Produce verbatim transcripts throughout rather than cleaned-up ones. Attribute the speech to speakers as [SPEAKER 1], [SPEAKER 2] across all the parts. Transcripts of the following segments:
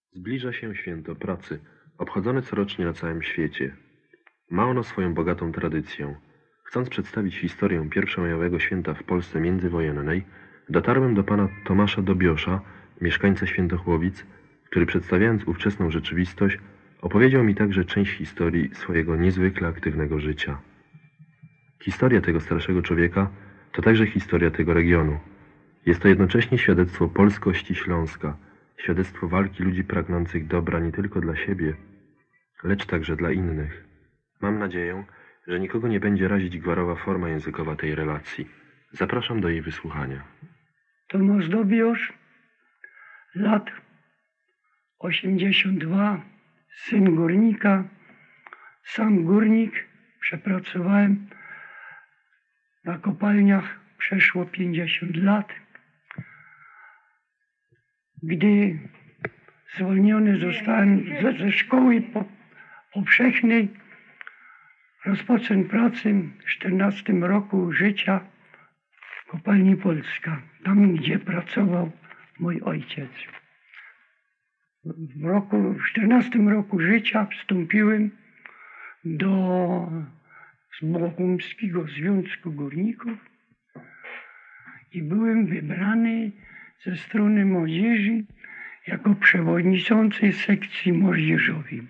[SPEAKER 1] Zbliża się święto pracy, obchodzone corocznie na całym świecie. Ma ono swoją bogatą tradycję. Chcąc przedstawić historię pierwszomajowego święta w Polsce międzywojennej, dotarłem do pana Tomasza Dobiosza, mieszkańca Świętochłowic, który przedstawiając ówczesną rzeczywistość, opowiedział mi także część historii swojego niezwykle aktywnego życia. Historia tego starszego człowieka to także historia tego regionu. Jest to jednocześnie świadectwo polskości Śląska, świadectwo walki ludzi pragnących dobra nie tylko dla siebie, lecz także dla innych. Mam nadzieję, że nikogo nie będzie razić gwarowa forma językowa tej relacji. Zapraszam do jej wysłuchania.
[SPEAKER 2] Tomasz Dobiosz, lat osiemdziesiąt dwa, syn górnika, sam górnik, przepracowałem na kopalniach przeszło pięćdziesiąt lat. Gdy zwolniony zostałem ze, ze szkoły po, powszechnej, rozpocząłem pracę w czternastym roku życia w kopalni Polska, tam gdzie pracował mój ojciec. W roku, w czternastym roku życia wstąpiłem do Bochumskiego Związku Górników i byłem wybrany ze strony młodzieży jako przewodniczący sekcji młodzieżowej.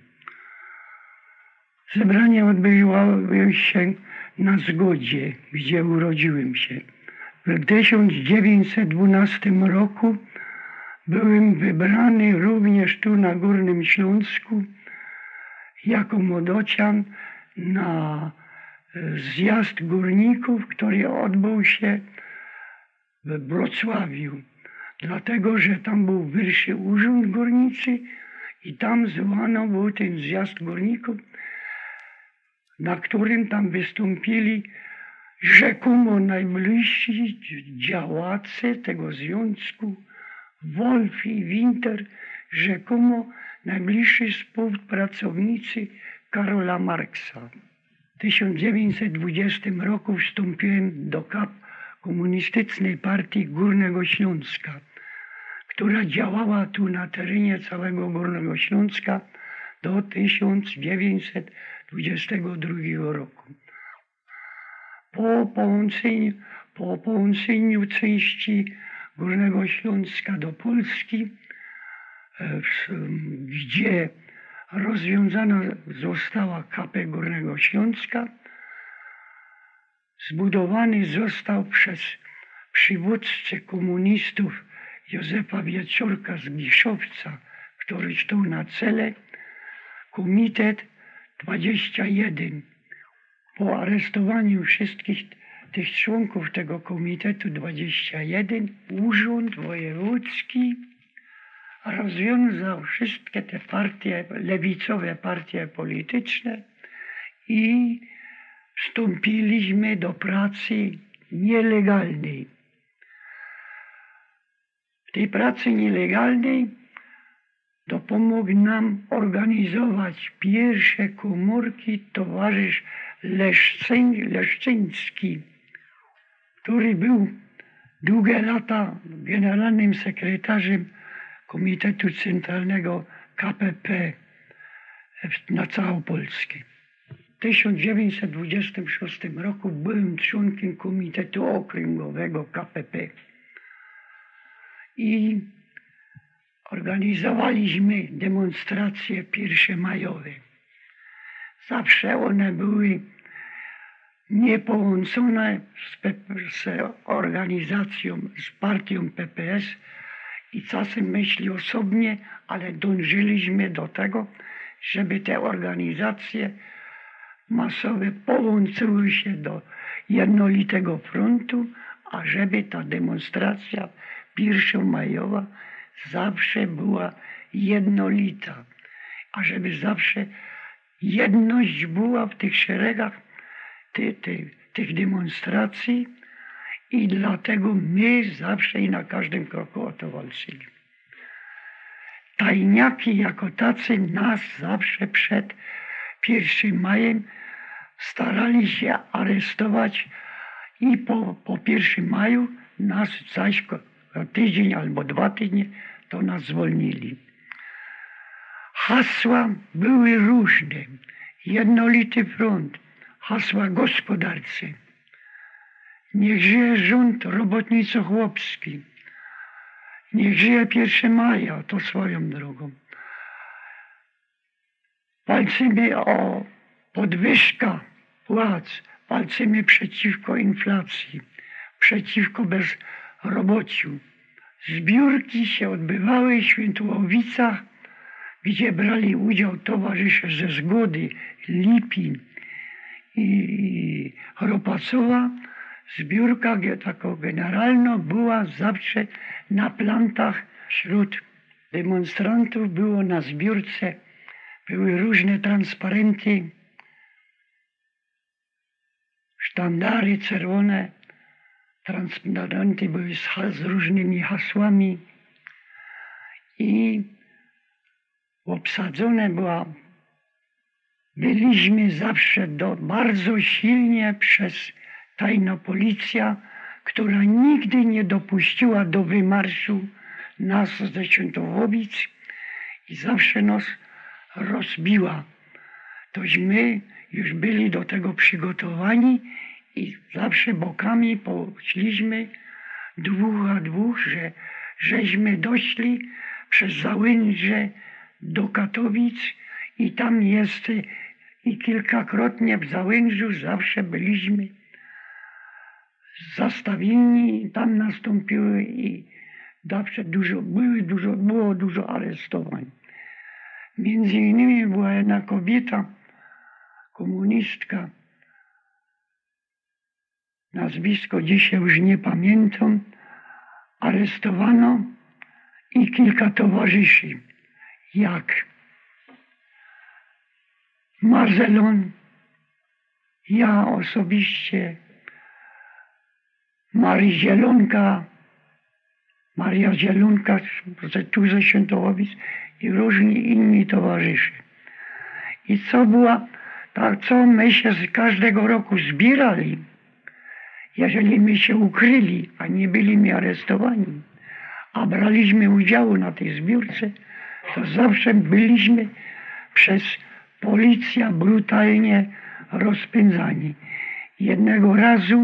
[SPEAKER 2] Zebranie odbywało się na Zgodzie, gdzie urodziłem się. W tysiąc dziewięćset dwunastym roku byłem wybrany również tu na Górnym Śląsku jako młodocian na zjazd górników, który odbył się w Wrocławiu. Dlatego, że tam był wyższy urząd górniczy i tam zwołano był ten zjazd górników, na którym tam wystąpili rzekomo najbliżsi działacze tego związku, Wolf i Winter, rzekomo najbliżsi współpracownicy Karola Marksa. W tysiąc dziewięćset dwudziestym roku wstąpiłem do K A P, Komunistycznej Partii Górnego Śląska, która działała tu na terenie całego Górnego Śląska do tysiąc dziewięćset dwudziestego drugiego roku. Po połączeniu, po połączeniu części Górnego Śląska do Polski, gdzie rozwiązana została K P Górnego Śląska, zbudowany został przez przywódcę komunistów Józefa Wieczorka z Giszowca, który stał na czele, Komitet dwadzieścia jeden. Po aresztowaniu wszystkich tych członków tego Komitetu dwadzieścia jeden, Urząd Wojewódzki rozwiązał wszystkie te partie, lewicowe partie polityczne i wstąpiliśmy do pracy nielegalnej. W tej pracy nielegalnej dopomógł nam organizować pierwsze komórki towarzysz Leszczyń, Leszczyński, który był długie lata generalnym sekretarzem Komitetu Centralnego K P P na całą Polskę. W tysiąc dziewięćset dwudziestym szóstym roku byłem członkiem Komitetu Okręgowego K P P i organizowaliśmy demonstracje pierwszomajowe. Zawsze one były niepołączone z, z organizacją, z partią P P S i czasem myśli osobnie, ale dążyliśmy do tego, żeby te organizacje masowe połączyły się do jednolitego frontu, a żeby ta demonstracja pierwszomajowa zawsze była jednolita, a żeby zawsze jedność była w tych szeregach ty, ty, tych demonstracji i dlatego my zawsze i na każdym kroku o to walczyli. Tajniaki jako tacy nas zawsze przed pierwszym majem starali się aresztować i po, po pierwszym maju nas zaś tydzień albo dwa tygodnie to nas zwolnili. Hasła były różne. Jednolity front, hasła gospodarcze. Niech żyje rząd robotnico-chłopski. Niech żyje pierwszego maja, to swoją drogą. Walczymy o podwyżkę płac, walczymy przeciwko inflacji, przeciwko bezrobociu. Zbiórki się odbywały w Świętołowicach, gdzie brali udział towarzysze ze Zgody, Lipin i Chropacowa. Zbiórka taka generalna była zawsze na plantach. Wśród demonstrantów było na zbiórce, były różne transparenty, sztandary czerwone, transparenty były z, z różnymi hasłami i obsadzone była, byliśmy zawsze do, bardzo silnie przez tajna policja, która nigdy nie dopuściła do wymarszu nas ze Świętowowic i zawsze nas rozbiła. Tośmy już byli do tego przygotowani i zawsze bokami poszliśmy dwóch a dwóch, że żeśmy doszli przez Załęże do Katowic i tam jest i kilkakrotnie w Załężu zawsze byliśmy zastawieni i tam nastąpiły i zawsze dużo, były dużo, było dużo aresztowań. Między innymi była jedna kobieta, komunistka, nazwisko dzisiaj już nie pamiętam, aresztowano i kilka towarzyszy, jak Marzelon, ja osobiście, Maria Zielonka, Maria Zielonka tu ze Świętołowic i różni inni towarzysze. I co była, tak co my się z każdego roku zbierali, jeżeli my się ukryli, a nie byliśmy aresztowani, a braliśmy udział na tej zbiórce, to zawsze byliśmy przez policję brutalnie rozpędzani. Jednego razu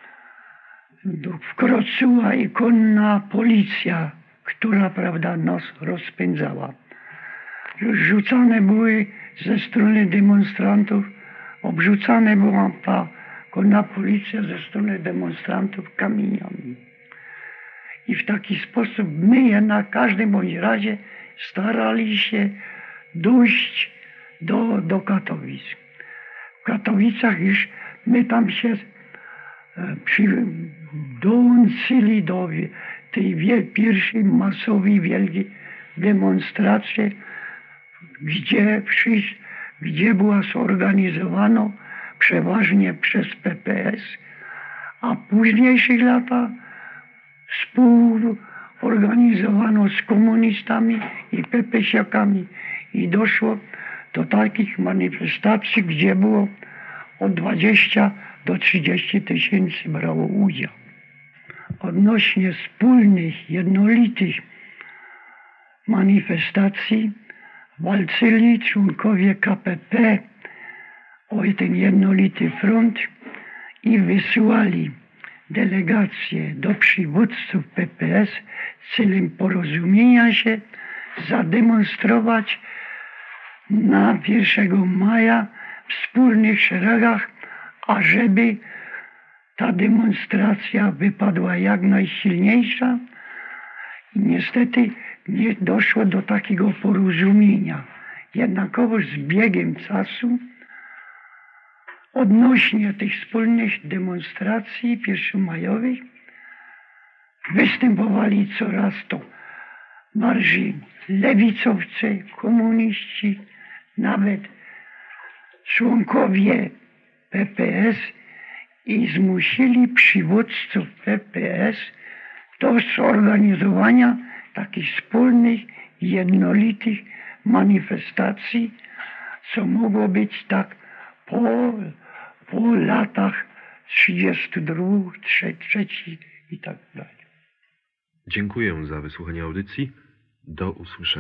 [SPEAKER 2] wkroczyła i konna policja, która, prawda, nas rozpędzała. Rzucane były ze strony demonstrantów, obrzucane była ta konna policja ze strony demonstrantów kamieniami. I w taki sposób my na każdym bądź razie starali się dojść do, do Katowic. W Katowicach już my tam się przy, dołączyli do tej wie, pierwszej masowej wielkiej demonstracji, gdzie, przyjść, gdzie była zorganizowana przeważnie przez P P S, a w późniejszych latach współorganizowano z komunistami i P P siakami i doszło do takich manifestacji, gdzie było od dwudziestu do trzydziestu tysięcy brało udział. Odnośnie wspólnych, jednolitych manifestacji walczyli członkowie K P P o ten jednolity front i wysyłali delegacje do przywódców P P S celem porozumienia się, zademonstrować na pierwszego maja w wspólnych szeregach, ażeby ta demonstracja wypadła jak najsilniejsza. I niestety nie doszło do takiego porozumienia. Jednakowoż z biegiem czasu odnośnie tych wspólnych demonstracji pierwszomajowych występowali coraz to bardziej lewicowcy, komuniści, nawet członkowie P P S i zmusili przywódców P P S do zorganizowania takich wspólnych, jednolitych manifestacji, co mogło być tak po, po latach trzydziestu dwóch, trzeci i tak dalej.
[SPEAKER 1] Dziękuję za wysłuchanie audycji. Do usłyszenia.